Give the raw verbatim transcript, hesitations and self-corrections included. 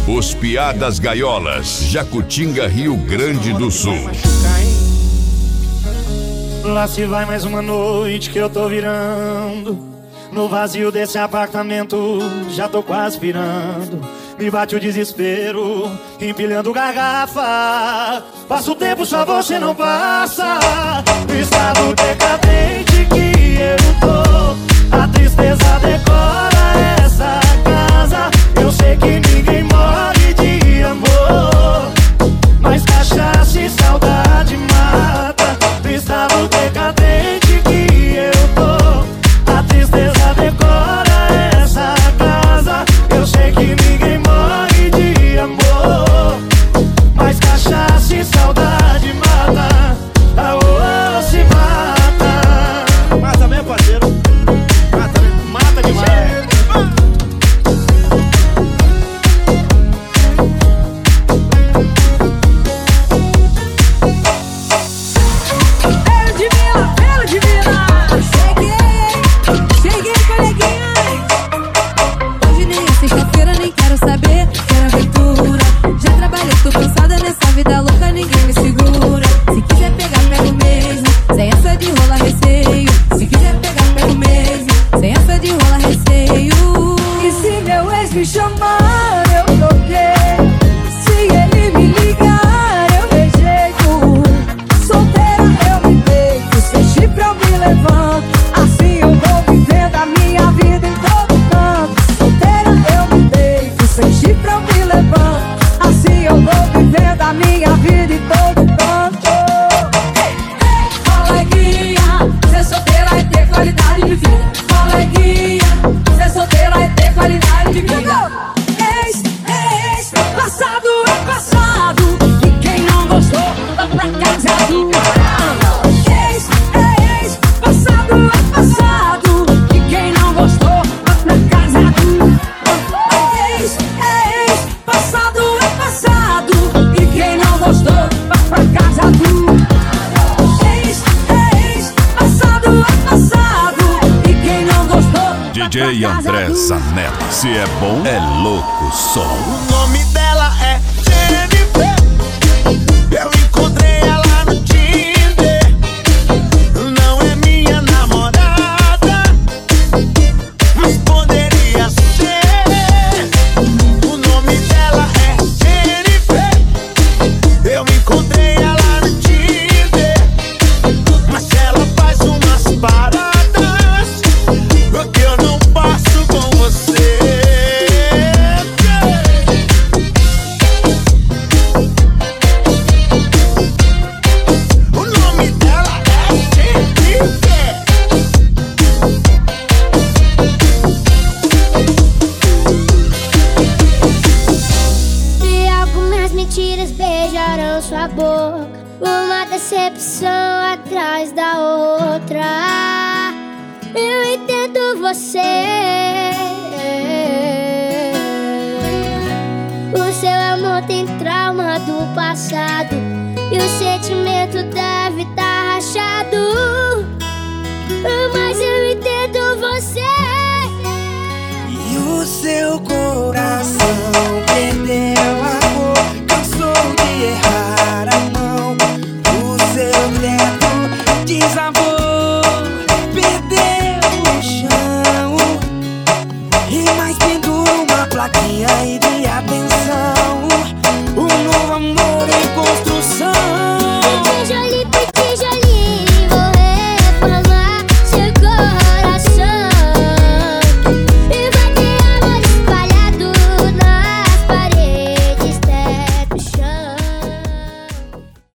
Os Piadas Gaiolas, Jacutinga, Rio Grande do Sul. Lá se vai mais uma noite que eu tô virando. No vazio desse apartamento já tô quase pirando. Me bate o desespero, empilhando garrafa. Passa o tempo, só você não passa. No estado decadente que eu tô, a tristeza decora essa casa. Eu sei que ninguém morre de amor, mas cachaça e saudade mata. No estado decadente que eu tô, a tristeza decora essa casa. Eu sei que ninguém morre de amor, mas cachaça e saudade mata. Aô, se mata. Mata mesmo, parceiro. Mata, mata demais. Me chamar, eu toquei. Se ele me ligar, eu rejeito. Solteira eu me deito, sem chifre eu me levanto. Assim eu vou vivendo a minha vida em todo canto. Solteira eu me deito, sem chifre eu me levanto. Assim eu vou vivendo a minha vida em todo canto. Coleguinha, ser solteira é ter qualidade de vida. Coleguinha, ser solteira é ter qualidade de vida. Ex, ex, passado é passado. E quem não gostou, vai pra casa do caralho. Ex, ex, passado é passado. E quem não gostou, vai pra casa do ex, ex, passado é passado. E quem não gostou, vai pra casa do ex, ex, passado é passado. E quem não gostou, D J André Zanella, se é bom, é louco som. O nome dela é Jennifer. Eu encontrei ela no Tinder. Não é minha namorada, mas poderia ser. O nome dela é Jennifer. Eu encontrei ela no Tinder, mas ela faz umas paradas que eu não passo com você. O nome dela é Jennifer. E algumas mentiras beijarão sua boca, uma decepção atrás da outra. Eu entendo você. O seu amor tem trauma do passado, e o sentimento